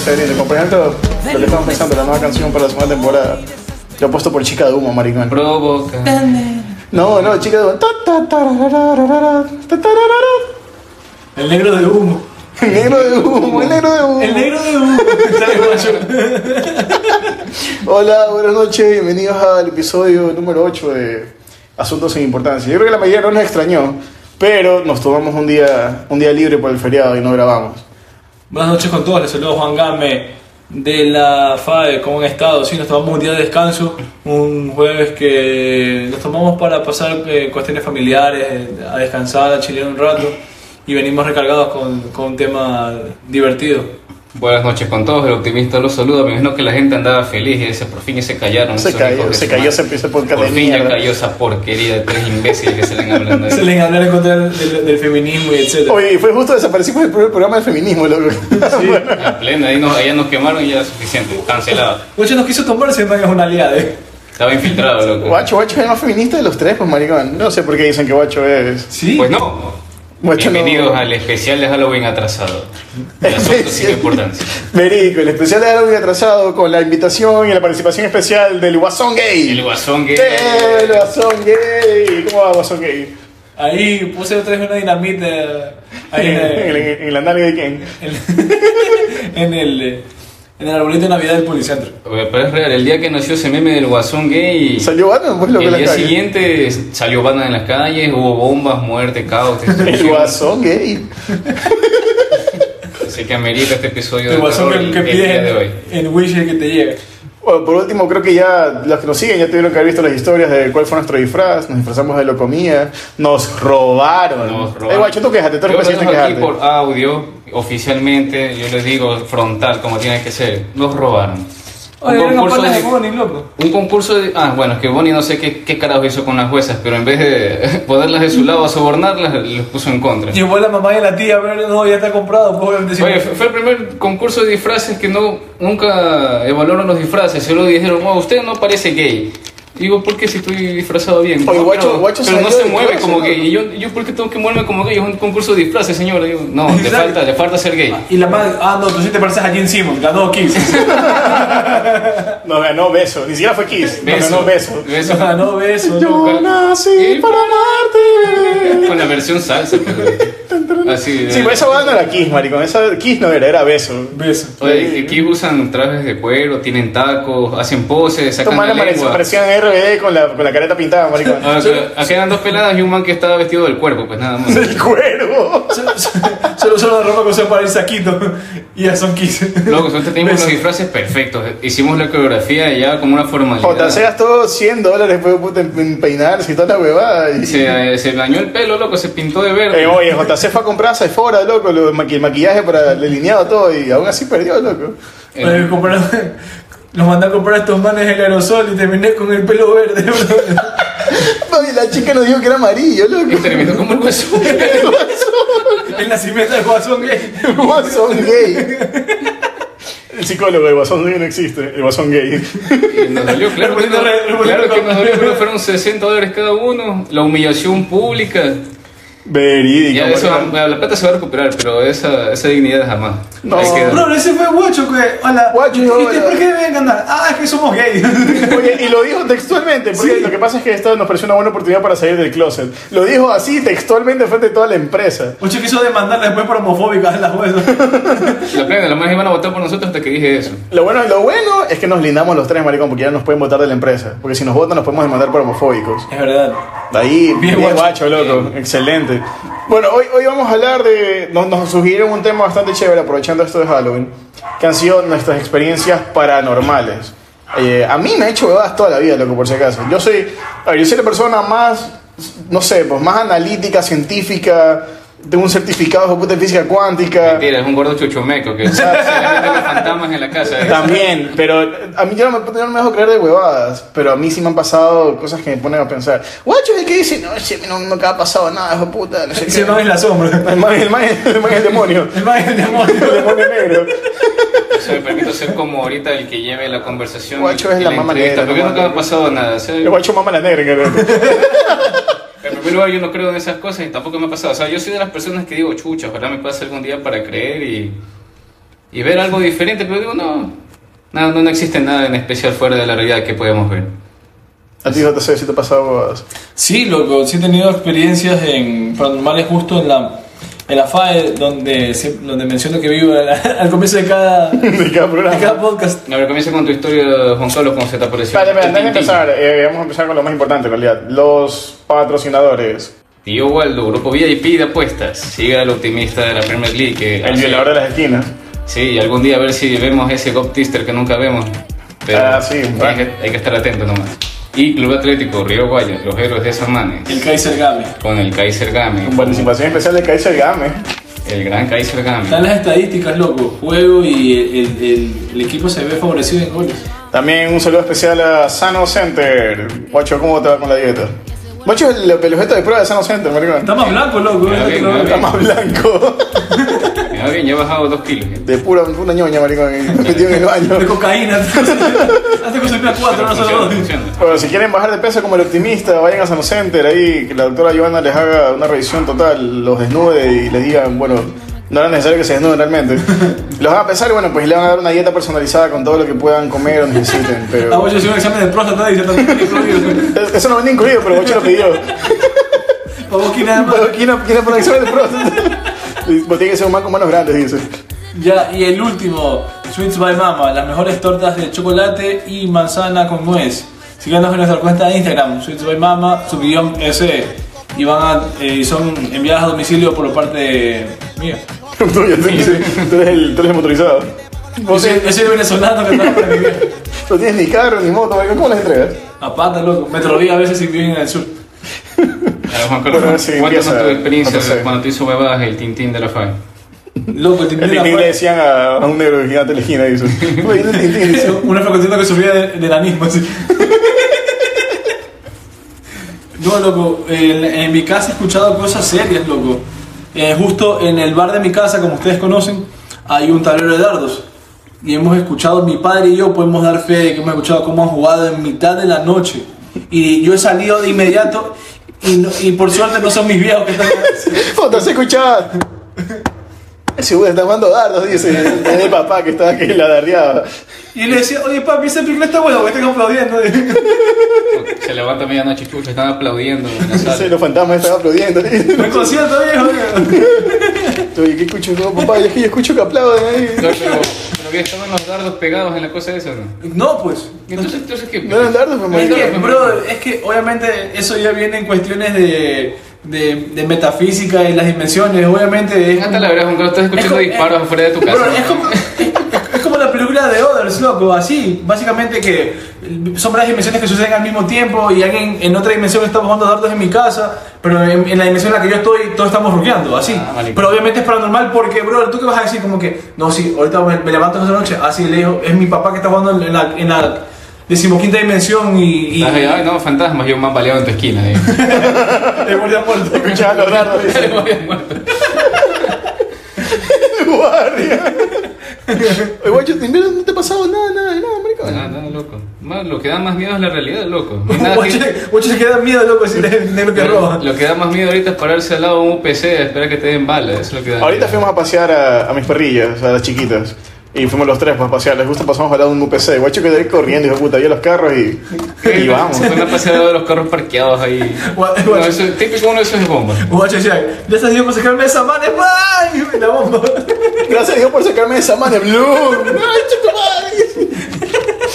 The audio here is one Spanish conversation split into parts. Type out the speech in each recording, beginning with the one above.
Severino. Por ejemplo, lo que estamos pensando, la nueva canción para la segunda temporada. Lo he puesto por Chica de Humo, maricón. Provoca. No, Chica de Humo. El negro de humo. El negro de humo, el negro de humo. El negro de humo. Hola, buenas noches, bienvenidos al episodio número 8 de Asuntos sin Importancia. Yo creo que la mayoría no nos extrañó, pero nos tomamos un día libre por el feriado y no grabamos. Buenas noches con todos, les saludo Juan Game de la FAE. ¿Cómo han estado? Sí, nos tomamos un día de descanso, un jueves que nos tomamos para pasar cuestiones familiares, a descansar, a chilear un rato, y venimos recargados con un tema divertido. Buenas noches con todos, el optimista los saluda. Me imagino que la gente andaba feliz y dice, por fin ya se callaron. Se cayó ese podcast por de fin mierda. ya cayó esa porquería de tres imbéciles que salen hablando de Se les hablar en contra del feminismo y etc. Oye, fue justo desaparecimos del programa de feminismo, loco. Sí. A plena, allá nos quemaron y ya era suficiente, cancelado. Muchos nos quiso tomarse, man, es una aliada, Estaba infiltrado, loco. Guacho es el más feminista de los tres, pues maricón. No sé por qué dicen que Guacho es. Sí. Pues no. Guacho Bienvenidos no. al especial de Halloween atrasado. De asuntos sin importancia. Verico, el especial de Halloween atrasado con la invitación y la participación especial del Guasón Gay. El guasón que... El Guasón Gay. ¿Cómo va Guasón Gay? Ahí puse otra vez una dinamita ahí ¿En el andalgue de quién? en el arbolito de Navidad del Policentro. Pero es real, el día que nació ese meme del guasón gay... ¿Salió Batman? Pues lo que el la día calle. siguiente salió banda en las calles, hubo bombas, muerte, caos, El destrucción. Guasón Gay. Así que amerita este episodio El de guasón terror que el día de hoy. pides en Wish que te llega. Bueno, por último, creo que ya los que nos siguen ya tuvieron que haber visto las historias de cuál fue nuestro disfraz. Nos disfrazamos de locomía. Nos robaron. Guacho, tú quéjate, tú eres Yo lo presidente, dejo aquí quéjate. por audio, oficialmente, yo les digo frontal como tiene que ser. Nos robaron. Oye, eran panas de Bonnie, loco. Un concurso de... Ah, bueno, es que Bonnie no sé qué carajo hizo con las juezas, pero en vez de ponerlas de su lado a sobornarlas, les puso en contra. Llevó la mamá y la tía a ver, no, ya está comprado. Pues, obviamente, sí. Oye, fue el primer concurso de disfraces que nunca evaluaron los disfraces, solo dijeron, oh, usted no parece gay. Digo, ¿por qué si estoy disfrazado bien? Oye, No, Guacho pero no salió se de mueve clase, como ¿no? gay. Y yo, ¿por qué tengo que moverme como gay? Es un concurso de disfraces, señor. Digo, no, Exacto. le falta ser gay. Y la madre, no, tú sí te pareces a Gene Simmons, ganó Kiss. Nos ganó Beso. Ni siquiera fue Kiss. Nos ganó Beso. Beso. Ganó beso, Yo loco. nací para amarte. Con la versión salsa. Pero... Así. Sí, pero esa banda no era Kiss, maricón. Esa Kiss no era Beso. Beso. Oye, aquí usan trajes de cuero, tienen tacos, hacen poses, sacan Estos la manes lengua. parecían RBD con la careta pintada, maricón. Acá eran dos peladas y un man que estaba vestido del cuerpo, pues nada más. El cuero. Solo la ropa que usan para el saquito. Y ya son Kiss. Loco, nosotros teníamos los disfraces perfectos. Hicimos la coreografía ya como una formalidad. JC gastó $100 pues, puta, en peinarse y toda la huevada. Y... Se dañó el pelo, loco, se pintó de verde. Oye, JC fue a comprar a Sephora, loco, el maquillaje para el delineado todo y aún así perdió, loco. Los mandé a comprar a estos manes el aerosol y terminé con el pelo verde, bro. Oye, la chica nos dijo que era amarillo, Y loco. terminó como el hueso. El nacimiento del guasón gay. El Guasón Gay. El psicólogo de Guasón Gay no existe, el Guasón Gay. Y nos dolió, claro que nos dolió, pero fueron $60 cada uno. La humillación pública. Verídico. Ya, eso, maricón. la plata se va a recuperar, pero esa dignidad jamás. No. Hay que- Bro, ese fue Guacho que. Hola. Guacho, ¿Y hola. por qué deben ganar? Es que somos gays. Oye, y lo dijo textualmente, porque Sí. lo que pasa es que esto nos pareció una buena oportunidad para salir del closet. Lo dijo así textualmente frente a toda la empresa. Guacho quiso demandarla después por homofóbica a las juezas. La plena, los más iban a votar por nosotros hasta que dije eso. Lo bueno es que nos lindamos los tres, maricón, porque ya no nos pueden votar de la empresa. Porque si nos votan nos podemos demandar por homofóbicos. Es verdad. Ahí, Bien bien guacho. guacho, loco. Bien. Excelente. Bueno, hoy vamos a hablar de... Nos sugirieron un tema bastante chévere, aprovechando esto de Halloween, que han sido nuestras experiencias paranormales. A mí me ha hecho huevadas toda la vida, loco, por si acaso. Yo soy la persona más, no sé, pues más analítica, científica. Tengo un certificado de puta en física cuántica. Mentira, es un gordo chuchumeco que se le meten los fantasmas en la casa. También, pero a mí yo no me dejo creer de huevadas, pero a mí sí me han pasado cosas que me ponen a pensar. Guacho es el que dice, no, si a mí no me ha pasado nada, hijo de puta, no sé Ese qué. man es la sombra. El man es el demonio. El man es el demonio. El demonio negro. O sea, me permito ser como ahorita el que lleve la conversación. Guacho y es la mamá entrevista, negra, porque mamá nunca me ha negra. pasado nada. O sea, El guacho mama la negra, creo. en primer lugar, yo no creo en esas cosas y tampoco me ha pasado. O sea, yo soy de las personas que digo, chucha, ojalá me pase algún día para creer y ver algo diferente, pero digo, no existe nada en especial fuera de la realidad que podemos ver. A ti, JC, si te ha pasado... Sí, loco, sí he tenido experiencias en paranormales justo en la FAE, donde menciono que vivo al comienzo de cada programa. de cada podcast. A ver, comienza con tu historia, Juan Carlos, cómo se te apareció. Espera, antes de empezar, vamos a empezar con lo más importante en realidad. Los patrocinadores. Tío Waldo, grupo VIP de apuestas. Siga al optimista de la Premier League. Que El violador de las esquinas. Sí, y algún día a ver si vemos ese Gop Tister que nunca vemos. Pero sí, hay que estar atento nomás. Y Club Atlético Río Guaya, los héroes de Samanes. El Kaiser Game. Con el Kaiser Game. Con participación especial de Kaiser Game. El gran Kaiser Game. Están las estadísticas, loco. Juego y el equipo se ve favorecido en goles. También un saludo especial a Sano Center. Guacho, ¿cómo te va con la dieta? Guacho, el objeto de prueba de Sano Center, maricón. Está más blanco, loco. Está más blanco. Mira bien, ya he bajado 2 kilos. De pura ñoña, maricón. Metido en el baño. De cocaína. Hace que se me 4, no solo 2. Bueno, si quieren bajar de peso como el optimista, vayan a Sano Center. Ahí que la doctora Joana les haga una revisión total, los desnude y les digan, bueno, no era necesario que se desnuden realmente. Los van a pesar y bueno, pues le van a dar una dieta personalizada con todo lo que puedan comer o necesiten. Pero... yo hice un examen de próstata y ya está incluido. Eso no venía incluido, pero Guacho lo pidió. Vamos aquí nada más. ¿Quién para el examen de próstata? Pues tiene que ser un man con manos grandes, dice. Ya, y el último, Sweets by Mama, las mejores tortas de chocolate y manzana con nuez. Síganos en nuestra cuenta de Instagram, Sweets by Mama, _SE. Y son enviadas a domicilio por parte mía. Tú eres el motorizado. Ese es el venezolano que trabaja para mi vida. No tienes ni carro ni moto, maricón. ¿Cómo las entregas? A pata, loco. Metrovía a veces si viven en el sur. Juan Carlos, Bueno, sí, cuéntanos empieza, tu experiencia no sé. cuando te hizo huevadas el Tintín de la FAE. Loco, el Tintín El de la Tintín le FAE. decían a un negro gigante de la esquina, dice. Oye, el Tintín, dice. Una facultad que sufría del anismo, así. No, loco, en mi casa he escuchado cosas serias, loco. Justo en el bar de mi casa, como ustedes conocen, hay un tablero de dardos. Y hemos escuchado, mi padre y yo podemos dar fe de que hemos escuchado cómo han jugado en mitad de la noche. Y yo he salido de inmediato y por suerte no son mis viejos que están... Foto, se escuchaba. Ese güey está jugando dardos, dice. Es el papá que estaba aquí en la dardeada. Y le decía, oye papi, ese picle está bueno, que estén aplaudiendo. Se levanta a medianoche, chucha, están aplaudiendo en la Dice, sala. los fantasmas estaban aplaudiendo. Me concierto, viejo. Oye, ¿qué escucho? No, papá, es que yo escucho que aplauden ahí. No, pero que estaban los dardos pegados en la cosa esa, ¿no? No, pues. Entonces ¿qué? No eran dardos, pero Es que, maricón. bro, es que obviamente eso ya viene en cuestiones de metafísica y las dimensiones, obviamente es Hasta la verdad, Juan Carlos, estás escuchando disparos afuera de tu casa. bro, es como la película de Others, loco, así, básicamente que son varias dimensiones que suceden al mismo tiempo y alguien en otra dimensión está jugando dardos en mi casa, pero en la dimensión en la que yo estoy todos estamos ruqueando, así. Marico. Pero obviamente es paranormal porque, bro, ¿tú qué vas a decir? Como que, no, sí, ahorita me levanto esa noche, así le digo, es mi papá que está jugando en la 15ª dimensión y Ay, no, fantasmas, yo más baleado en tu esquina. el guardia muerto. Escuchaban los dardos, dice. Guardia. Oye, guacho, ¿no te ha pasado nada, maricón? Nada, loco. Lo que da más miedo es la realidad, loco. No hay nada Muchos se quedan miedo, loco, si es negro que roba. Lo que da más miedo ahorita es pararse al lado de un UPC a esperar que te den balas. Eso es lo que da Ahorita miedo. fuimos a pasear a mis perrillas, a las chiquitas. Y fuimos los tres para pasear. Les gusta, pasamos al lado de un UPC. Guacho quedó ahí corriendo, hijo de puta, había los carros y vamos. Fue una paseada de los carros parqueados ahí. No, eso, típico uno de esos es bomba. Guacho decía, gracias a Dios por sacarme esa mano, ¡ay! La bomba. Gracias a Dios por sacarme de esa mano, Blue. ¡Ay, chico madre!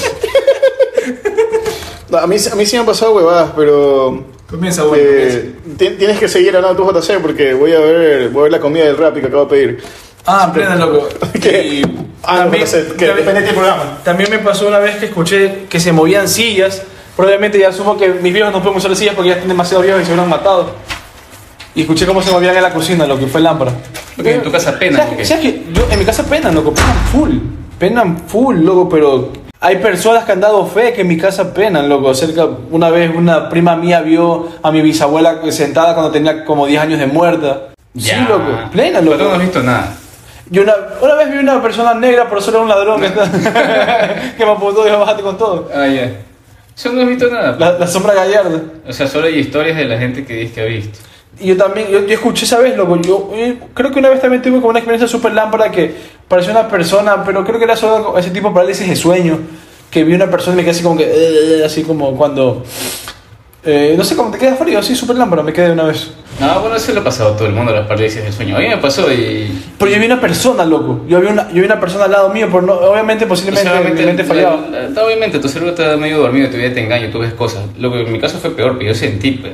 No, a mí sí me han pasado huevadas, pero... Comienza, güey. Tienes que seguir hablando tu JC porque voy a ver la comida del Rappi que acabo de pedir. Ah, plena, loco. ¿Qué? Y No sé, que depende del programa. también me pasó una vez que escuché que se movían sillas. Probablemente ya asumo que mis viejos no pueden usar sillas porque ya están demasiado viejos y se hubieran matado. Y escuché cómo se movían en la cocina, lo que fue lámpara. Porque en tu casa pena, ¿o qué? ¿Sabes qué? Yo en mi casa penan, loco, penan full, loco, pero hay personas que han dado fe que en mi casa penan, loco. Una vez una prima mía vio a mi bisabuela sentada cuando tenía como 10 años de muerta. Sí, Ya. loco, plena, loco. Pero tú no has visto nada. Yo una vez vi una persona negra, pero solo era un ladrón que me apuntó y dijo, bájate con todo. Ah, ya. Yo no he visto nada. La sombra gallarda. O sea, solo hay historias de la gente que dice que ha visto. Y yo también, yo escuché esa vez, loco, yo creo que una vez también tuve como una experiencia súper lámpara que parecía una persona, pero creo que era solo ese tipo de parálisis de sueño, que vi una persona y me quedé así como que, así como cuando, no sé, como te queda frío, así súper lámpara, me quedé de una vez. No, bueno, eso le ha pasado a todo el mundo, las parálisis del sueño. A mí me pasó y... Pero yo vi una persona, loco, yo vi una persona al lado mío, pero no, obviamente, posiblemente, mi mente fallaba. Obviamente, tu cerebro está medio dormido, tu vida te engaña, tú ves cosas. Lo que en mi caso fue peor, que yo sentí, pero...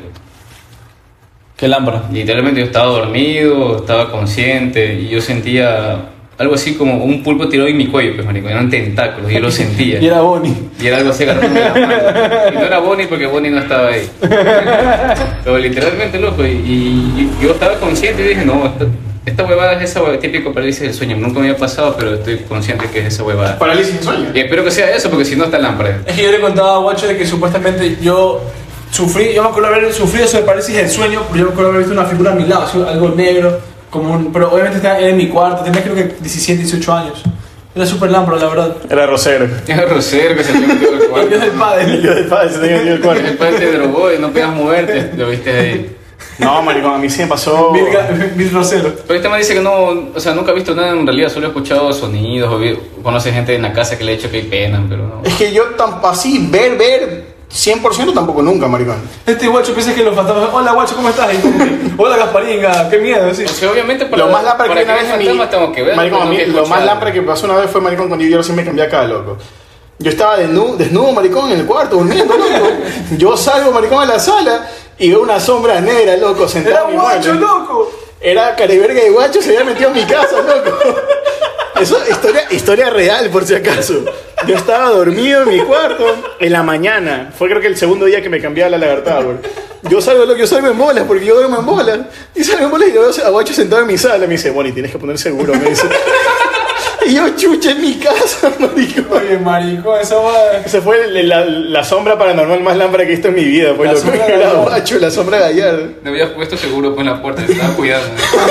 ¿Qué lámpara? Literalmente yo estaba dormido, estaba consciente y yo sentía algo así como un pulpo tirado en mi cuello, pues marico, eran tentáculos, yo lo sentía. Y era Bonnie. Y era algo así agarrándome la mano. Y no era Bonnie porque Bonnie no estaba ahí. Pero literalmente, loco, y yo estaba consciente y dije, no, esta huevada es esa huevada, típico parálisis del sueño. Nunca me había pasado, pero estoy consciente que es esa huevada. Parálisis de sueño. Y espero que sea eso, porque si no está lámpara. Es que yo le contaba a Guacho de que supuestamente yo me acuerdo haber sufrido sobre parálisis del sueño, porque yo me acuerdo haber visto una figura a mi lado, así, algo negro, pero obviamente estaba en mi cuarto, tenía creo que 17, 18 años. Era súper lámpara, la verdad. Era Rosero. Era Rosero que se te metió el cuarto. El dios del padre. El dios del padre se tenía metido el cuarto. El padre te drogó y no podías moverte, lo viste ahí. No, maricón, a mí sí me pasó... Mil Rosero. Pero este man dice que no, o sea, nunca ha visto nada en realidad, solo he escuchado sonidos, conoce gente en la casa que le ha dicho que hay pena, pero no. Es que yo así, ver, 100% tampoco nunca, maricón. Este Guacho piensa que los fantasmas, hola Guacho, ¿cómo estás? Y como que, hola Gasparinga, qué miedo, sí. O sea, obviamente para, Lo más lámpara para que una que vez vean en mi... fantasmas tengo que ver. Maricón, a mí, tengo que lo más escuchar. lámpara que pasó una vez fue, maricón, cuando yo recién me cambié acá, loco. Yo estaba desnudo, maricón, en el cuarto, durmiendo, loco. Yo salgo, maricón, a la sala y veo una sombra negra, loco, sentada Era en mi Guacho, mueble. loco. Era Cariberga de Guacho, se había metido en mi casa, loco. Eso es historia real, por si acaso. Yo estaba dormido en mi cuarto en la mañana. Fue creo que el segundo día que me cambié a la lagartada, bro. Yo salgo en bolas, porque yo duermo en bolas. Y salgo en bolas y veo a Guacho sentado en mi sala. Me dice, Bonnie, tienes que poner seguro, me dice. Y yo, chucha, en mi casa, maricón. Oye, maricón, esa va. Esa fue la sombra paranormal más lámpara que he visto en mi vida, pues, La loco. sombra Era Gallardo. Guacho, la sombra Gallardo. Me habías puesto seguro pues en la puerta, te estaba cuidando.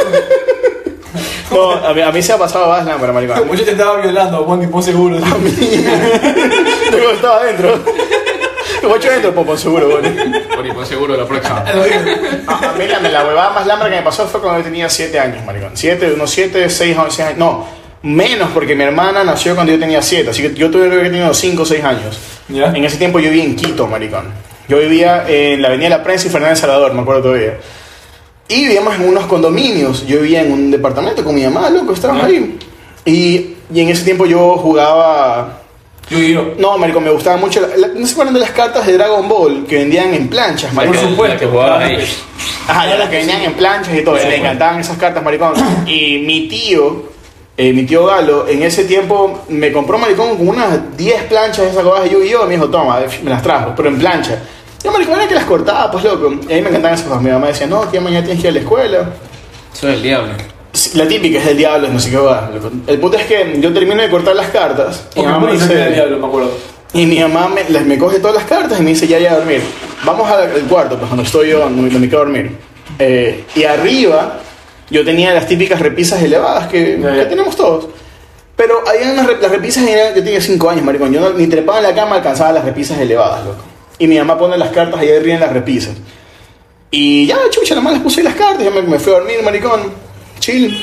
No, a mí se ha pasado más lámpara, maricón. Guacho te estaba violando, Bonnie, pon seguro. Yo estaba adentro. Guacho adentro, pon seguro, Bonnie. Por seguro la próxima. A mí la huevada más lámpara que me pasó fue cuando yo tenía 7 años, maricón. 7, 6 años. No, menos porque mi hermana nació cuando yo tenía 7. Así que yo tuve que tener 5 o 6 años. ¿Ya? En ese tiempo yo vivía en Quito, maricón. Yo vivía en la Avenida La Prensa y Fernández Salvador, me acuerdo todavía. Y vivíamos en unos condominios. Yo vivía en un departamento con mi mamá, loco, estábamos ahí. Y en ese tiempo yo jugaba... Yu-Gi-Oh. No, maricón, me gustaba mucho... ¿No se acuerdan de las cartas de Dragon Ball que vendían en planchas, maricón? Por supuesto. La que jugabas ahí. Ajá, ya las que venían en planchas y todo. Me encantaban esas cartas, maricón. Y mi tío Galo, en ese tiempo me compró, maricón, como unas 10 planchas de esas cosas de Yu-Gi-Oh! Me dijo, toma, me las trajo, pero en plancha. Yo, maricón, era que las cortaba, pues, loco. Y a mí me encantaban esas cosas. Mi mamá decía, no, tía, mañana tienes que ir a la escuela. Eso es el diablo. La típica es del diablo, no sé qué va. El punto es que yo termino de cortar las cartas. Y mi mamá me dice... el diablo, me acuerdo. Y mi mamá me coge todas las cartas y me dice, ya a dormir. Vamos al cuarto, pues donde estoy yo, donde me quedo a dormir. Y arriba yo tenía las típicas repisas elevadas que tenemos todos. Pero había las repisas, yo tenía 5 años, maricón. Yo ni trepaba en la cama, alcanzaba las repisas elevadas, loco. Y mi mamá pone las cartas ahí arriba en las repisas. Y ya, chucha, nada más les puse ahí las cartas, yo me fui a dormir, maricón. Chill.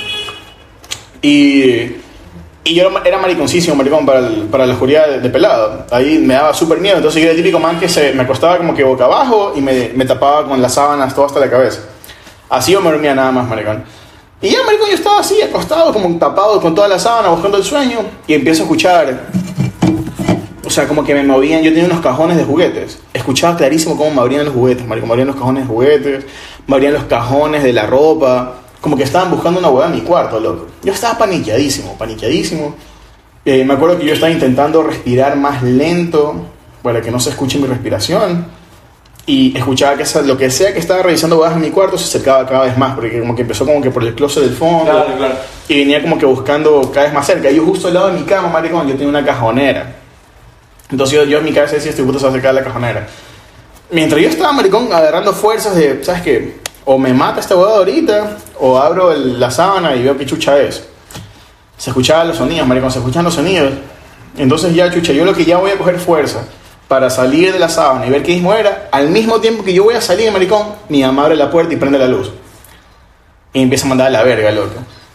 Y yo era mariconcísimo, maricón, para la oscuridad de pelado. Ahí me daba súper miedo. Entonces yo era el típico man que me acostaba como que boca abajo y me tapaba con las sábanas todo hasta la cabeza. Así yo me dormía nada más, maricón. Y ya, maricón, yo estaba así, acostado, como tapado con toda la sábana, buscando el sueño. Y empiezo a escuchar... O sea, como que me movían. Yo tenía unos cajones de juguetes. Escuchaba clarísimo cómo me abrían los juguetes, maricón. Me abrían los cajones de juguetes, me abrían los cajones de la ropa. Como que estaban buscando una hueá en mi cuarto, loco. Yo estaba paniqueadísimo. Me acuerdo que yo estaba intentando respirar más lento para que no se escuche mi respiración. Y escuchaba que lo que sea que estaba revisando hueás en mi cuarto se acercaba cada vez más. Porque como que empezó como que por el closet del fondo. Claro. Y venía como que buscando cada vez más cerca. Yo justo al lado de mi cama, maricón, yo tenía una cajonera. Entonces yo en mi cabeza decía, este puto se va a acercar a la cajonera. Mientras yo estaba, maricón, agarrando fuerzas de, ¿sabes qué? O me mata esta hueá ahorita, o abro la sábana y veo qué chucha es. Se escuchaban los sonidos, maricón, se escuchan los sonidos. Entonces ya, chucha, yo lo que ya voy a coger fuerza para salir de la sábana y ver qué mismo era, al mismo tiempo que yo voy a salir, maricón, mi mamá abre la puerta y prende la luz. Y empieza a mandar a la verga, loco.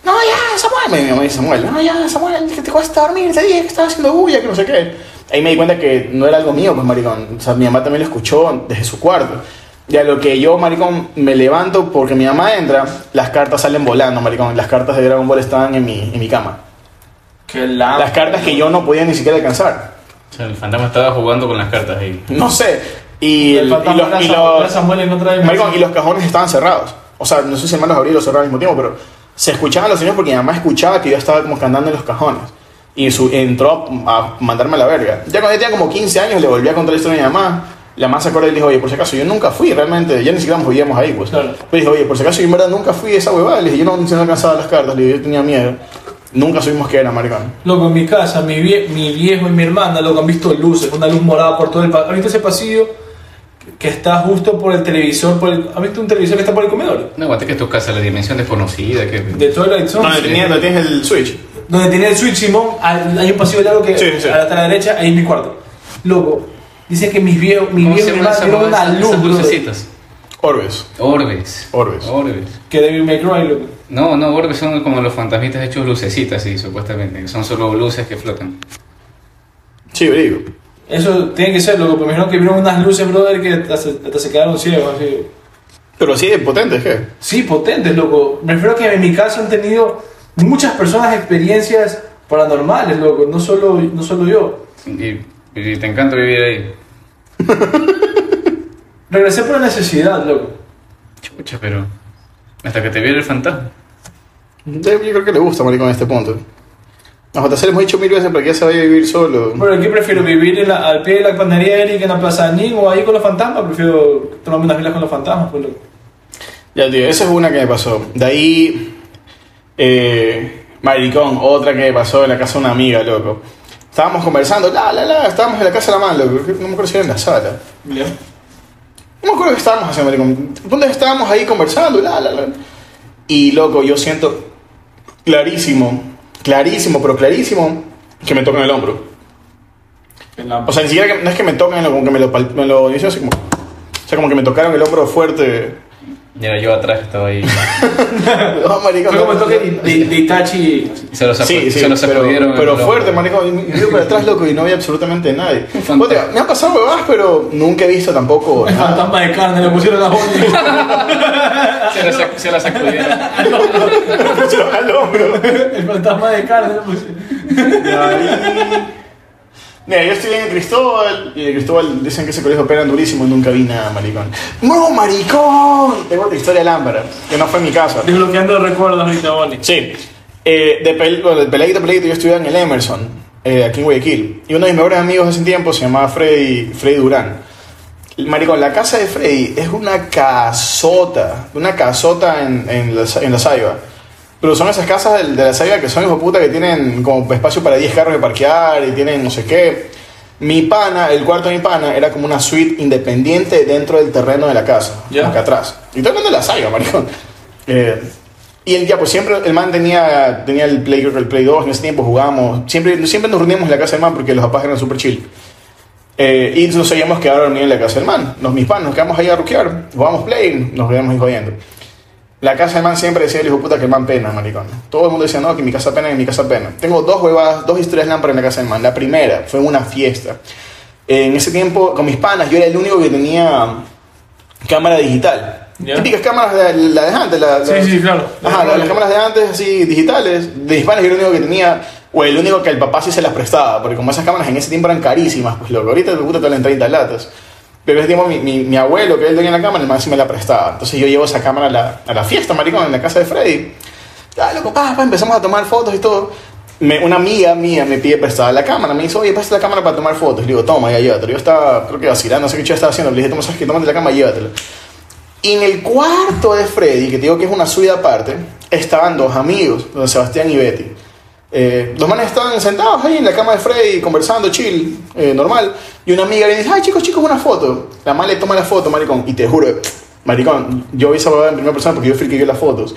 no, ya, Samuel, mi mamá dice Samuel, no, ya, Samuel, que te cuesta dormir, te dije que estaba haciendo bulla, que no sé qué. Ahí me di cuenta que no era algo mío, pues, maricón. O sea, mi mamá también lo escuchó desde su cuarto. Y a lo que yo, maricón, me levanto porque mi mamá entra, las cartas salen volando, maricón. Las cartas de Dragon Ball estaban en mi cama. Qué lámpara. Las cartas que yo no podía ni siquiera alcanzar. O sea, el fantasma estaba jugando con las cartas ahí. No sé. Y maricón, y los cajones estaban cerrados. O sea, no sé si el hermano los abría y los cerraba al mismo tiempo, pero se escuchaban los sonidos porque mi mamá escuchaba que yo estaba como que andando en los cajones. Y entró a mandarme a la verga. Ya cuando yo tenía como 15 años le volví a contar la historia a mi mamá. La mamá se acuerda y le dijo, oye, por si acaso, yo nunca fui realmente, ya ni siquiera nos vivíamos ahí, pues. Claro. Pues dijo, oye, por si acaso, yo en verdad nunca fui a esa huevada. Le dije, yo no alcanzaba las cartas, le dije, yo tenía miedo. Nunca supimos que era, maricón. Loco, en mi casa, mi viejo y mi hermana, loco, han visto luces, una luz morada por todo el pasillo. ¿Has visto ese pasillo que está justo por el televisor? ¿Has visto un televisor que está por el comedor? No, aguante que tu casa, la dimensión desconocida. Que... De Twilight Zone. Donde tienes el switch. Donde tenía el switch, Simón, hay un pasillo largo que Sí. hasta la derecha, ahí es mi cuarto. Loco, dice que mi viejo y mi hermana vieron una luz, esas brother, lucecitas? Orbes. Orbes. Orbes. que Devil May Cry, loco. No, orbes son como los fantasmitas hechos lucecitas, sí, supuestamente. Que son solo luces que flotan. Sí, digo. Eso tiene que ser, loco, pero me imagino que vieron unas luces, brother, que hasta se quedaron ciegos, así. Pero sí, potentes, ¿qué? Sí, potentes, loco. Me refiero a que en mi caso han tenido muchas personas experiencias paranormales, loco, no solo yo. Y te encanta vivir ahí. Regresé por necesidad, loco. Chucha, pero... Hasta que te viera el fantasma. Yo creo que le gusta, maricón, a este punto. A JC le hemos dicho 1000 veces para que ya se vaya a vivir solo. Pero ¿qué prefiero? ¿Vivir al pie de la panadería Eric en la Plaza Ning o ahí con los fantasmas? Prefiero tomarme unas velas con los fantasmas, pues, loco. Ya, tío, esa es una que me pasó. De ahí, maricón, otra que me pasó en la casa de una amiga, loco. Estábamos conversando, estábamos en la casa de la mano, loco. No me acuerdo si era en la sala. ¿Ya? No me acuerdo qué estábamos haciendo, maricón. ¿Dónde estábamos ahí conversando? Y, loco, yo siento clarísimo, que me tocan el hombro. O sea, ni siquiera no es que me tocan, como que me lo dicen así como... O sea, como que me tocaron el hombro fuerte. Y era yo atrás que estaba ahí. No, maricón. Fue como el toque de Itachi. Y se lo pero sacudieron. fuerte, maricón. Y yo para atrás, loco, y no había absolutamente nadie. Oye, me han pasado huevadas, pero nunca he visto tampoco El nada. fantasma de carne le pusieron a Bonnie. Se la sacudieron. Al hombro. El fantasma de carne le pusieron. Mira, yo estoy en Cristóbal, y en Cristóbal dicen que ese colegio operan durísimo y nunca vi nada, maricón. ¡No, maricón! Tengo otra historia lámpara, que no fue en mi casa. Desbloqueando recuerdos ahorita, Bonnie. Sí, de peladito yo estudiaba en el Emerson, aquí en Guayaquil. Y uno de mis mejores amigos de ese tiempo se llamaba Freddy Durán. Maricón, la casa de Freddy es una casota en la Saiba. Pero son esas casas de la Saiba que son hijo de puta que tienen como espacio para 10 carros de parquear y tienen no sé qué. El cuarto de mi pana era como una suite independiente dentro del terreno de la casa, ¿Ya? acá atrás. Y estoy hablando de la Saiba, maricón. Y él ya, pues siempre el man tenía el Play 2, en ese tiempo jugábamos. Siempre nos reuníamos en la casa del man porque los papás eran súper chill. Y nos sabíamos que ahora reunir en la casa del man. Mis panos nos quedamos ahí a ruquear, jugábamos Play, nos quedamos ahí jodiendo. La casa del man siempre decía el hijo puta que el man pena, maricón. Todo el mundo decía, no, que mi casa pena, que mi casa pena. Tengo dos historias lámparas en la casa del man. La primera fue en una fiesta. En ese tiempo, con mis panas, yo era el único que tenía cámara digital. ¿Ya? Típicas cámaras de antes. Sí, claro. Ajá, las cámaras de antes, así, digitales. De mis panas, yo era el único que tenía, o el único que el papá sí se las prestaba. Porque como esas cámaras en ese tiempo eran carísimas, pues loco, ahorita puta te valen 30 latas. Pero ese tiempo mi abuelo, que él tenía la cámara, el man sí me la prestaba. Entonces yo llevo esa cámara a la fiesta, maricón, en la casa de Freddy. Ya, loco, empezamos a tomar fotos y todo. Una amiga mía me pide prestada la cámara. Me dice, oye, pasa la cámara para tomar fotos. Le digo, toma, ya llévatela. Yo estaba, creo que vacilando, no sé qué yo estaba haciendo. Le dije, toma, ¿sabes qué? Tómate la cámara y llévatela. Y en el cuarto de Freddy, que te digo que es una suite aparte, estaban dos amigos, don Sebastián y Betty. Los manes estaban sentados ahí en la cama de Freddy, conversando, chill, normal. Y una amiga viene y dice, ay, chicos, una foto. La madre le toma la foto, maricón. Y te juro, maricón, yo vi esa babada en primera persona porque yo friqué las fotos.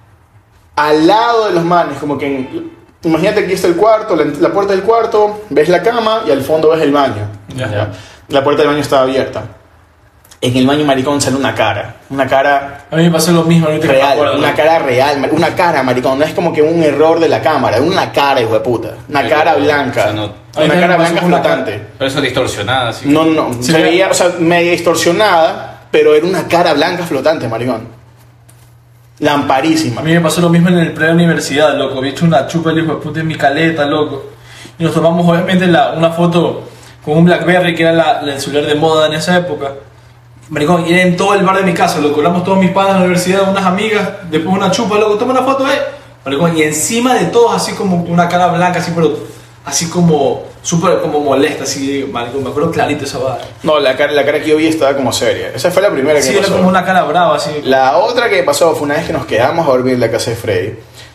Al lado de los manes, como que... Imagínate que aquí está el cuarto, la puerta del cuarto, ves la cama y al fondo ves el baño. Ya. La puerta del baño estaba abierta. En el baño, maricón, sale una cara. Una cara A mí me pasó lo mismo, ahorita que me real, acuerdo. una cara real, una cara, maricón. No es como que un error de la cámara, es una cara, hijo de puta. Una Pero, cara o blanca. sea, no- A mí Una me cara pasó blanca con una cara- flotante. Pero eso distorsionada, así. No, no, Sí, se veía, o sea, media distorsionada, pero era una cara blanca flotante, maricón. Lamparísima. A mí me pasó lo mismo en el pre-universidad, loco. Había hecho una chupa el hijo de puta en mi caleta, loco. Y nos tomamos, obviamente, una foto con un Blackberry, que era el celular de moda en esa época. Maricón, y era en todo el bar de mi casa, loco. Hablamos todos mis padres en la universidad, unas amigas, después una chupa, loco. Toma una foto, Maricón, y encima de todos, así como una cara blanca, así, pero así como súper como molesta, así, maricón. Me acuerdo clarito esa barra. No, la cara que yo vi estaba como seria. Esa fue la primera que Sí, me era pasó. como una cara brava, así. La otra que pasó fue una vez que nos quedamos a dormir en la casa de Freddy.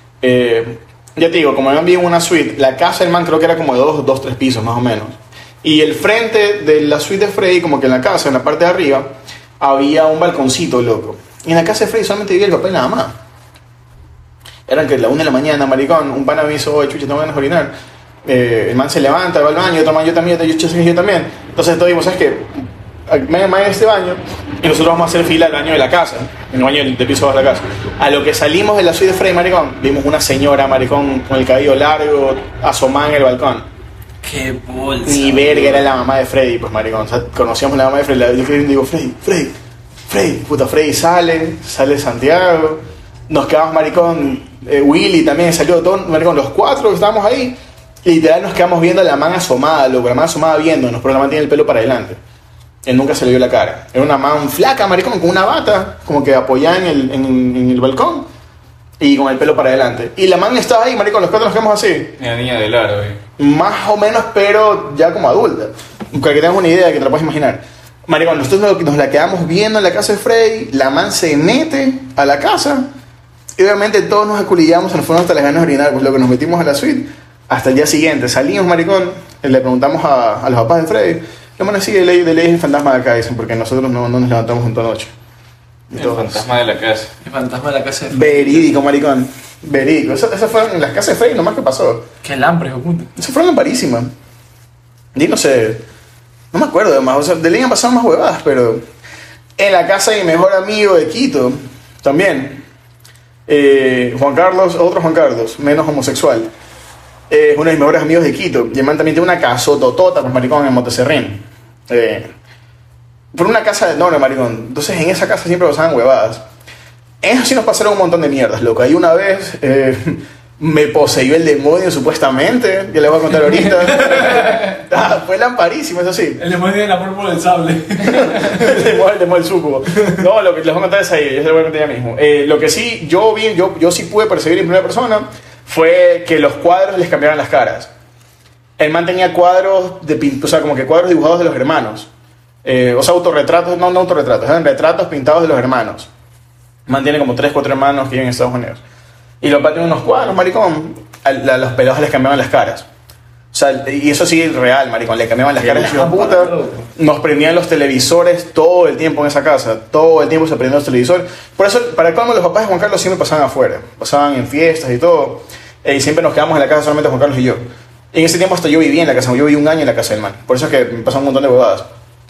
Ya te digo, como me vivo en una suite, la casa del man creo que era como de 3 pisos más o menos. Y el frente de la suite de Freddy, como que en la casa, en la parte de arriba, había un balconcito, loco. Y en la casa de Freddy solamente vivía el papá y nada más. Eran que la 1 de la mañana, maricón, un pana me hizo, oye, chucha, tengo ganas de orinar. El man se levanta, va al baño, otro man, yo también, yo también. Entonces todos dijimos, ¿sabes qué? Me en este baño y nosotros vamos a hacer fila al baño de la casa, en el baño del piso de la casa. A lo que salimos de la suite de Freddy, maricón, vimos una señora, maricón, con el cabello largo, asomada en el balcón. Qué bolsa. Ni verga, era la mamá de Freddy, pues maricón. O sea, conocíamos la mamá de Freddy. Yo digo, Freddy, puta, Freddy sale Santiago. Nos quedamos, maricón, Willy también salió, todo, maricón, los 4 que estábamos ahí. Literal nos quedamos viendo a la man asomada, loco, la man asomada viéndonos, pero la man tiene el pelo para adelante. Él nunca se le vio la cara. Era una man flaca, maricón, con una bata, como que apoyada en el balcón. Y con el pelo para adelante. Y la man estaba ahí, maricón, los 4 nos quedamos así. La niña del aro, Más o menos, pero ya como adulta. Para que tengas una idea, que te la puedes imaginar. Maricón, nosotros nos la quedamos viendo en la casa de Freddy. La man se mete a la casa. Y obviamente todos nos aculillamos, se nos fueron hasta las ganas de orinar. Pues lo que nos metimos a la suite. Hasta el día siguiente salimos, maricón. Le preguntamos a los papás de Freddy. La man así de ley es el fantasma de acá, dicen, porque nosotros no nos levantamos en toda noche. Y el todos- fantasma de la casa. El fantasma de la casa de Verídico, maricón. Verídico. Esas fueron en las casas de Freddy, lo más que pasó. Qué lambre, hijo de puta. Eso fue lamparísima. Y no sé, no me acuerdo más. O sea, de ley han pasado más huevadas, pero en la casa de mi mejor amigo de Quito, también. Juan Carlos, otro Juan Carlos, menos homosexual. Uno de mis mejores amigos de Quito. Y el man también tiene una casototota, pues maricón, en Monteserrín. Por una casa enorme, maricón. Entonces en esa casa siempre pasaban huevadas. En eso sí nos pasaron un montón de mierdas, loco. Ahí una vez me poseyó el demonio, supuestamente. Ya les voy a contar ahorita. Fue lamparísimo, eso sí. El demonio de la pólvora del sable. El demonio del sucubo. No, lo que les voy a contar es ahí. Yo se lo voy a contar ya mismo. Lo que sí, yo sí pude percibir en primera persona fue que los cuadros les cambiaban las caras. El man tenía cuadros o sea, como que cuadros dibujados de los hermanos. O sea, autorretratos, no autorretratos, eran retratos pintados de los hermanos. Mantiene como 3, 4 hermanos que viven en Estados Unidos. Y los papás tienen unos cuadros, maricón. A los pelados les cambiaban las caras. O sea, y eso sí es real, maricón. Le cambiaban las caras de su puta. Nos prendían los televisores todo el tiempo en esa casa. Todo el tiempo se prendían los televisores. Por eso, para colmo, los papás de Juan Carlos siempre pasaban afuera. Pasaban en fiestas y todo. Y siempre nos quedamos en la casa solamente Juan Carlos y yo. Y en ese tiempo hasta yo vivía en la casa. Yo viví un año en la casa del man. Por eso es que me pasaron un montón de huevadas.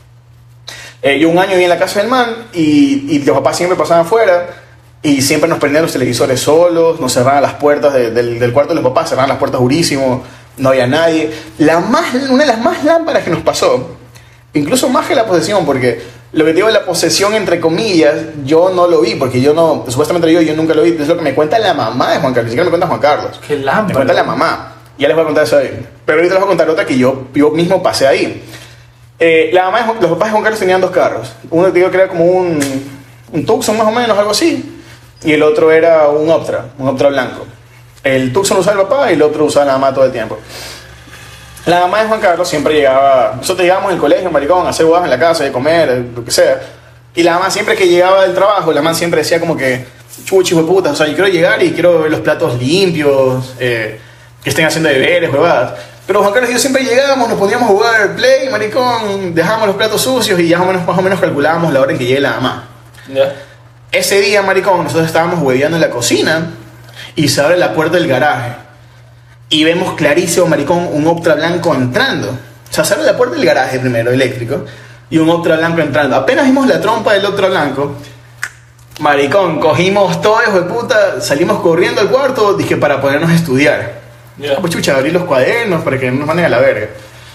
Yo un año viví en la casa del man y los papás siempre pasaban afuera y siempre nos prendían los televisores solos, nos cerraban las puertas del cuarto de los papás, cerraban las puertas durísimo, no había nadie. Una de las más lámparas que nos pasó, incluso más que la posesión, porque lo que te digo de la posesión, entre comillas, yo no lo vi, porque yo no, supuestamente yo nunca lo vi, es lo que me cuenta la mamá de Juan Carlos, ni siquiera me cuenta Juan Carlos. Qué lámpara. Me cuenta la mamá. Ya les voy a contar eso ahí. Pero ahorita les voy a contar otra que yo mismo pasé ahí. La mamá los papás de Juan Carlos tenían 2 carros. Uno te digo que era como un Tucson más o menos, algo así. Y el otro era un Optra blanco. El Tucson lo usaba el papá y el otro usaba la mamá todo el tiempo. La mamá de Juan Carlos siempre llegaba. Nosotros llegábamos en el colegio, maricón, a hacer huevas en la casa, de comer, lo que sea. Y la mamá siempre que llegaba del trabajo, la mamá siempre decía como que, chuchi, hijo de puta, o sea, yo quiero llegar y quiero ver los platos limpios, que estén haciendo deberes, huevadas. Pero Juan Carlos y yo siempre llegábamos, nos poníamos a jugar play, maricón, dejábamos los platos sucios y ya más o menos calculábamos la hora en que llegue la mamá. ¿Ya? Ese día, maricón, nosotros estábamos hueveando en la cocina y se abre la puerta del garaje. Y vemos clarísimo, maricón, un Optra blanco entrando. O sea, se abre la puerta del garaje primero, eléctrico. y un Ultra blanco entrando. Apenas vimos la trompa del Ultra blanco, maricón, cogimos todo, hijo de puta, salimos corriendo al cuarto, dije, para ponernos a estudiar. Ya. Pues chucha, abrí los cuadernos para que no nos manden a la verga.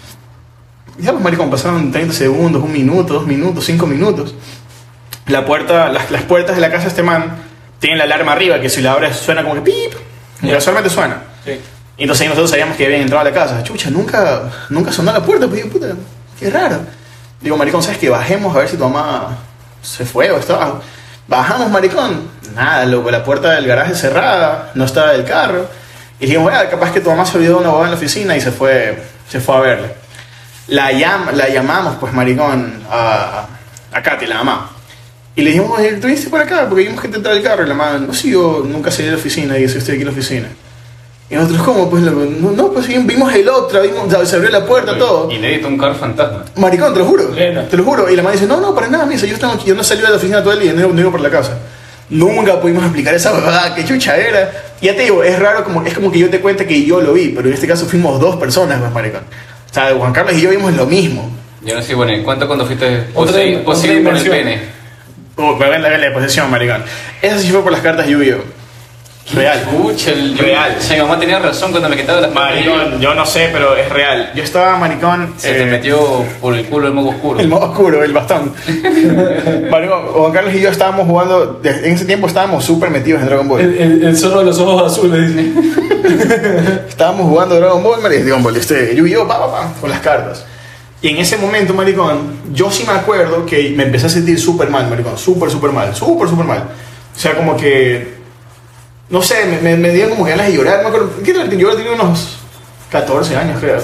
Ya pues maricón, pasaron 30 segundos, 1 minuto, 2 minutos, 5 minutos. La puerta, las puertas de la casa de este man tienen la alarma arriba, que si la abres suena como que pip, y casualmente suena. Sí. Y entonces ahí nosotros sabíamos que habían entrado a la casa. Chucha, nunca sonó la puerta, pues digo, puta, qué raro. Digo, maricón, ¿sabes qué? Bajemos a ver si tu mamá se fue o estaba. Bajamos, maricón. Nada, loco, la puerta del garaje cerrada, no estaba el carro. Y dijimos, bueno, capaz que tu mamá se olvidó de una boba en la oficina y se fue a verle. La llamamos, pues, maricón, a Katy, la mamá. Y le dijimos, oye, ¿tú viniste por acá? Porque vimos que te entraba el carro. Y la mamá, no, sí, yo nunca salí de la oficina y estoy aquí en la oficina. Y nosotros, ¿cómo? Pues, no, pues vimos el otro, se abrió la puerta, todo. Inédito, un carro fantasma. Maricón, te lo juro. Plena. Te lo juro. Y la mamá dice, no, para nada, misa, yo estaba aquí, yo no salí de la oficina todo el día, no iba por la casa. Nunca pudimos explicar esa verdad, qué chucha era. Y ya te digo, es raro, es como que yo te cuente que yo lo vi, pero en este caso fuimos 2 personas, pues, maricón. O sea, Juan Carlos y yo vimos lo mismo. Yo no sé, bueno, ¿en cuánto cuando fuiste Otra poseído por el dimensión. pene? Me ven la posesión, maricón. Esa sí fue por las cartas Yu-Gi-Oh! Real. Escucha, Real. O sea, mi mamá tenía razón cuando me quitaba las Maricón, yo no sé, pero es real. Yo estaba, maricón... Se te metió por el culo el moco oscuro. El modo oscuro, el bastón. Maricón, Juan Carlos y yo estábamos jugando... En ese tiempo estábamos súper metidos en Dragon Ball. El zorro de los ojos azules, dice. Estábamos jugando Dragon Ball, Yu-Gi-Oh! Con las cartas. Y en ese momento, maricón, yo sí me acuerdo que me empecé a sentir súper mal, maricón. Súper mal. O sea, como que... No sé, me dieron como ganas de llorar. Me acuerdo, yo tenía unos 14 años, creo.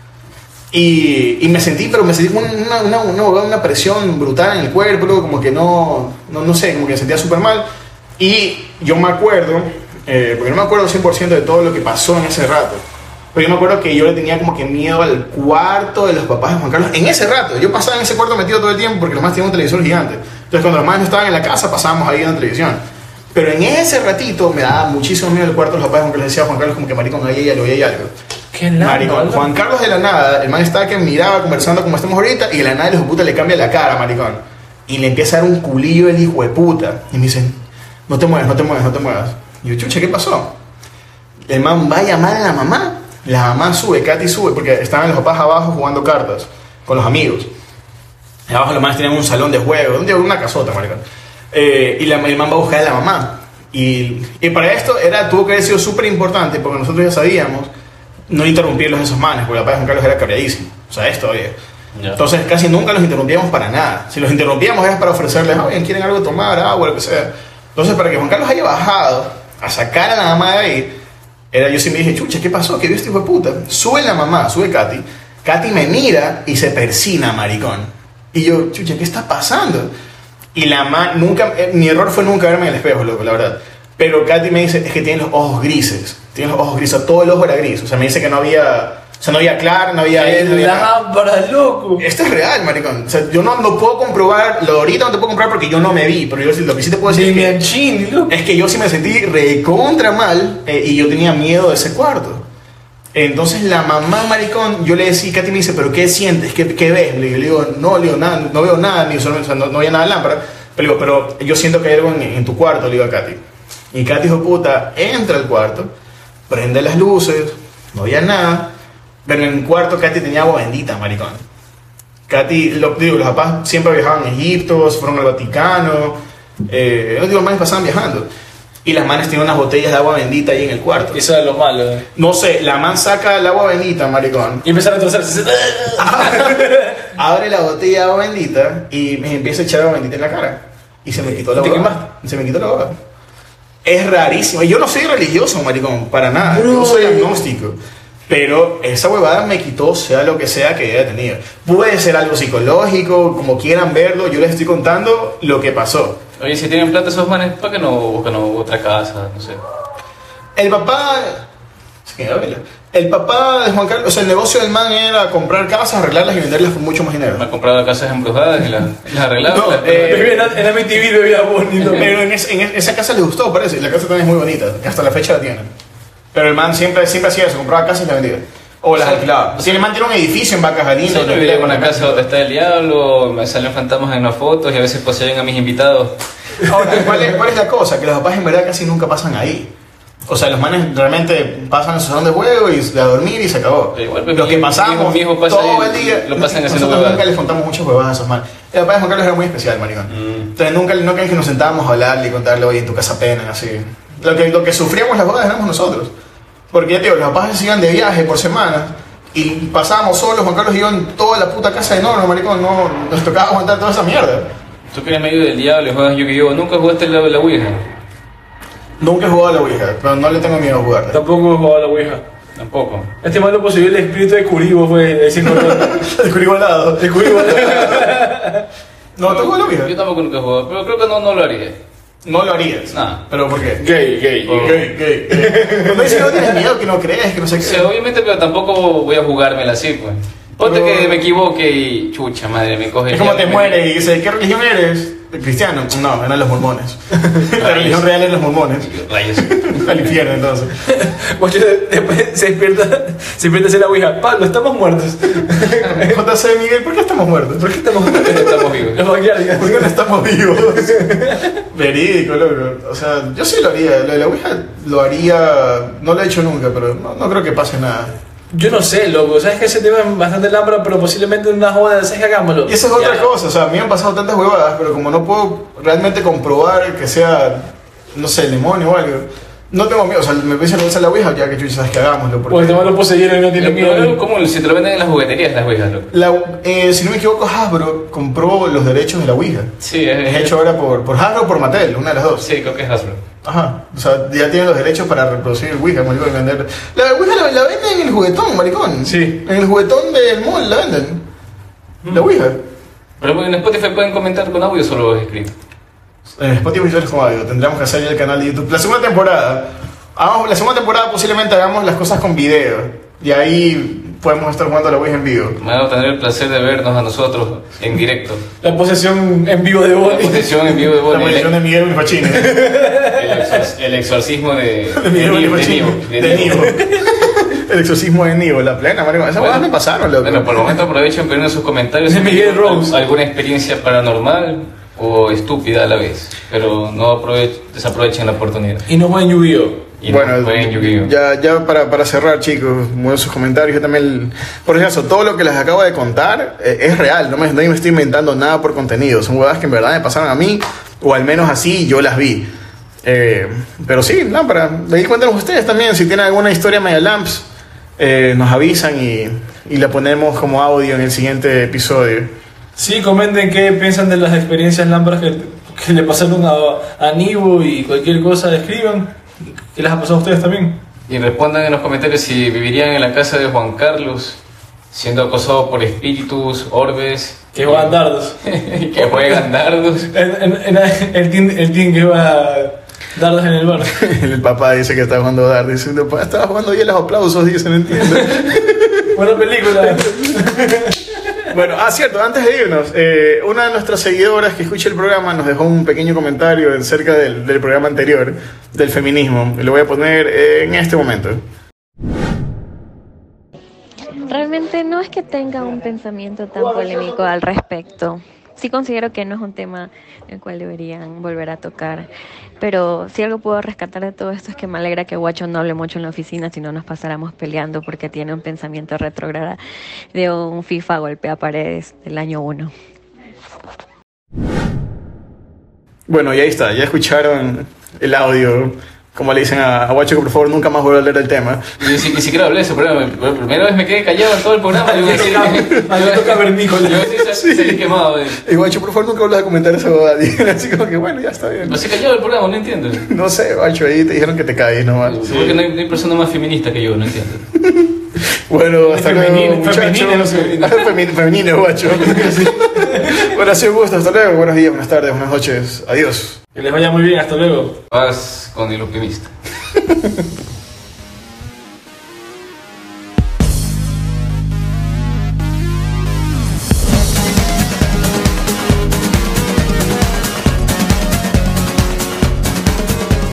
Y me sentí como una presión brutal en el cuerpo, luego como que no sé, como que me sentía súper mal. Y yo me acuerdo, porque no me acuerdo 100% de todo lo que pasó en ese rato, pero yo me acuerdo que yo le tenía como que miedo al cuarto de los papás de Juan Carlos. En ese rato, yo pasaba en ese cuarto metido todo el tiempo porque los más tenían un televisor gigante. Entonces cuando los más no estaban en la casa, pasábamos ahí en la televisión. Pero en ese ratito me daba muchísimo miedo el cuarto de los papás, aunque les decía a Juan Carlos como que maricón, ahí hay algo. Qué nada. Maricón, Juan Carlos de la nada, el man estaba que miraba conversando como estamos ahorita y de la nada el hijo de puta le cambia la cara, maricón. Y le empieza a dar un culillo el hijo de puta. Y me dicen, no te muevas. Y yo, chucha, ¿qué pasó? El man va a llamar a la mamá. La mamá sube, Katy sube, porque estaban los papás abajo jugando cartas con los amigos. Y abajo los manes tenían un salón de juego, una casota, maricón. Y el man va a buscar a la mamá. Y para esto tuvo que haber sido súper importante, porque nosotros ya sabíamos no interrumpirlos a esos manes, porque el papá de Juan Carlos era cabreadísimo. O sea, esto, oye. Ya. Entonces casi nunca los interrumpíamos para nada. Si los interrumpíamos era para ofrecerles, oye, ¿quieren algo de tomar, agua, lo que sea? Entonces, para que Juan Carlos haya bajado a sacar a la mamá de ahí, yo sí me dije, chucha, ¿qué pasó? ¿Qué vio este hijo de puta? Sube la mamá, sube Katy. Katy me mira y se persina, maricón. Y yo, chucha, ¿qué está pasando? Y la mamá, mi error fue nunca verme en el espejo, loco, la verdad. Pero Katy me dice, es que tiene los ojos grises. Tiene los ojos grises, todo el ojo era gris. O sea, me dice que no había claro, no había él, no había nada. Lámpara, loco. Esto es real, maricón. O sea, yo no puedo comprobar, lo ahorita no te puedo comprobar porque yo no me vi. Pero yo lo que sí te puedo decir es que yo sí me sentí recontra mal y yo tenía miedo de ese cuarto. Entonces la mamá, maricón, yo le decía, Katy me dice, ¿pero qué sientes? ¿Qué ves? Le digo, no veo nada, ni solo, o sea, no había nada de lámpara. Pero digo, pero yo siento que hay algo en tu cuarto, le digo a Katy. Y Katy, hijo de puta, entra al cuarto, prende las luces, no había nada. Pero en el cuarto Katy tenía agua bendita, maricón. Katy, los papás siempre viajaban a Egipto, se fueron al Vaticano. Los manes pasaban viajando. Y las manes tienen unas botellas de agua bendita ahí en el cuarto. Eso es lo malo. No sé, la man saca el agua bendita, maricón. Y empezaron a torcerse. Abre la botella de agua bendita y me empieza a echar agua bendita en la cara. Y se me quitó la boca. Se me quitó la boca. Es rarísimo. Yo no soy religioso, maricón, para nada. Bro. Yo soy agnóstico. Pero esa huevada me quitó, sea lo que sea que haya tenido. Puede ser algo psicológico, como quieran verlo. Yo les estoy contando lo que pasó. Oye, si tienen plata esos manes, ¿para qué no buscan otra casa? No sé. El papá de Juan Carlos, o sea, el negocio del man era comprar casas, arreglarlas y venderlas por mucho más dinero. Me han comprado casas embrujadas y las arreglaba. No, en MTV bebía bonito. Pero en esa casa les gustó, parece. La casa también es muy bonita, que hasta la fecha la tienen. Pero el man siempre hacía eso, compraba casas y las vendía. O las alquilaba. Si le mantiene un edificio en Vacas Galindo. Sí, yo vivía en una casa donde está el diablo, me salen fantasmas en las fotos y a veces poseen a mis invitados. Ahora, ¿cuál es la cosa? Que los papás en verdad casi nunca pasan ahí. O sea, los manes realmente pasan en su salón de juego y a dormir y se acabó. Igual, pues, Los que pasamos mi hijo pasa todo ahí, el día, lo pasan haciendo nosotros huevadas. nunca les contamos muchas huevadas a esos manes. El papá de Juan Carlos era muy especial, maricón. Entonces nunca que nos sentábamos a hablarle y contarle, oye, en tu casa pena, así. Lo que sufríamos las bodas éramos nosotros. Porque ya te digo, los papás se iban de viaje por semana y pasábamos solos, Juan Carlos iba en toda la puta casa enorme, maricón, no, nos tocaba aguantar toda esa mierda. Tú que eres medio del diablo y juegas Yu-Gi-Oh! ¿Nunca jugaste la Ouija? Nunca he jugado a la Ouija, pero no le tengo miedo a jugarla. Tampoco he jugado a la Ouija. Tampoco. Este malo poseyó el espíritu de Kuribo, fue ese Descubrí volado, descubrí volado. No, ¿tú juegas a la Ouija? Yo tampoco nunca he jugado, pero creo que no lo haría. No lo harías. No. ¿Pero por qué? Gay. Gay. No dices que no tienes miedo, que no crees, que no sé qué. Sí, obviamente, pero tampoco voy a jugármela así, pues. Ponte que me equivoque y chucha madre, me coge. Es como te mueres y dices, ¿qué religión eres? ¿Cristiano? No, eran los mormones. La religión real es los mormones. Rayos. Al infierno, entonces. Guacho después se despierta hacer la Ouija. Pablo, estamos muertos. JC Miguel, ¿por qué estamos muertos? ¿Por qué estamos muertos? Estamos vivos. Los backyardigans. ¿Por qué no estamos vivos? Verídico, loco. O sea, yo sí lo haría. Lo de la Ouija lo haría. No lo he hecho nunca, pero no creo que pase nada. Yo no sé, loco. Sabes que ese tema es bastante lámpara, pero posiblemente una joda. ¿Sabes qué? Hagámoslo. Y esa es otra Ya. cosa. O sea, a mí me han pasado tantas huevadas, pero como no puedo realmente comprobar que sea, no sé, el demonio o algo, no tengo miedo. O sea, me empiezan a usar la Ouija, ya que chucha, sabes que hagámoslo. Porque este malo poseyeron y no tiene miedo. Pero como si te lo venden en las jugueterías, las Ouijas, loco. Si no me equivoco, Hasbro compró los derechos de la Ouija. Sí, Es hecho ahora por Hasbro o por Mattel, una de las dos. Sí, creo que es Hasbro. Ajá, o sea, ya tienen los derechos para reproducir el Ouija, maricón, y vender. La Ouija la venden en el juguetón, maricón. Sí. En el juguetón del mall la venden. La Ouija. Pero en Spotify pueden comentar con audio, solo escriben. En Spotify Visuales como audio, tendríamos que hacer ya el canal de YouTube. La segunda temporada. La segunda temporada posiblemente hagamos las cosas con video. Y ahí podemos estar jugando a la Ouija en vivo. Van a tener el placer de vernos a nosotros en directo. La posesión en vivo de La Bonnie. posesión en vivo de La Bonnie. posición de Miguel Unifachini. El exorcismo de Miguel Unifachini. Neo. De Neo. El exorcismo de Neo, la plena, maricón. Esas cosas me pasaron, loco. Bueno, por el momento aprovechen para en sus comentarios De Miguel Rose. alguna experiencia paranormal o estúpida a la vez. Pero no desaprovechen la oportunidad. Y no jueguen Yu-Gi-Oh! Y no Bueno, jueguen Yu-Gi-Oh! ya para cerrar, chicos, muy sus comentarios. Yo también, por ejemplo, todo lo que les acabo de contar es real. No me estoy inventando nada por contenido. Son huevadas que en verdad me pasaron a mí, o al menos así yo las vi. Pero sí, lámpara. De ahí cuéntanos ustedes también si tienen alguna historia media lamps. Nos avisan y la ponemos como audio en el siguiente episodio. Sí, comenten qué piensan de las experiencias lámparas que le pasaron a Nivo y cualquier cosa, escriban. ¿Qué les ha pasado a ustedes también? Y respondan en los comentarios si vivirían en la casa de Juan Carlos, siendo acosados por espíritus, orbes, Que juegan dardos. que juegan dardos. El team que va dardos en el bar. El papá dice que está jugando Dar. Dice, papá, estaba jugando y los aplausos, dice, no entiendo. Buena película. Bueno, cierto, antes de irnos, una de nuestras seguidoras que escucha el programa nos dejó un pequeño comentario acerca del programa anterior, del feminismo. Lo voy a poner en este momento. Realmente no es que tenga un pensamiento tan polémico al respecto. Sí considero que no es un tema el cual deberían volver a tocar. Pero si algo puedo rescatar de todo esto es que me alegra que Guacho no hable mucho en la oficina, si no nos pasáramos peleando porque tiene un pensamiento retrógrado de un FIFA golpea paredes del año 1. Bueno, y ahí está, ya escucharon el audio. Como le dicen a Guacho que por favor nunca más vuelva a leer el tema. Yo ni siquiera hablé de ese programa. Por primera vez me quedé callado en todo el programa. Yo Me toca vernícola. salí quemado. Y Guacho, por favor nunca vuelvas a comentar esa boda. Así como que bueno, ya está bien. Me quedé callado el programa, no entiendo. No sé, Guacho, ahí te dijeron que te calles nomás. Seguro que no hay persona más feminista que yo, no entiendo. Bueno, hasta luego, Femenino, muchachos. Femenino, Guacho. Bueno, ha sido un gusto, hasta luego. Buenos días, buenas tardes, buenas noches. Adiós. Que les vaya muy bien, hasta luego. Paz con el optimista.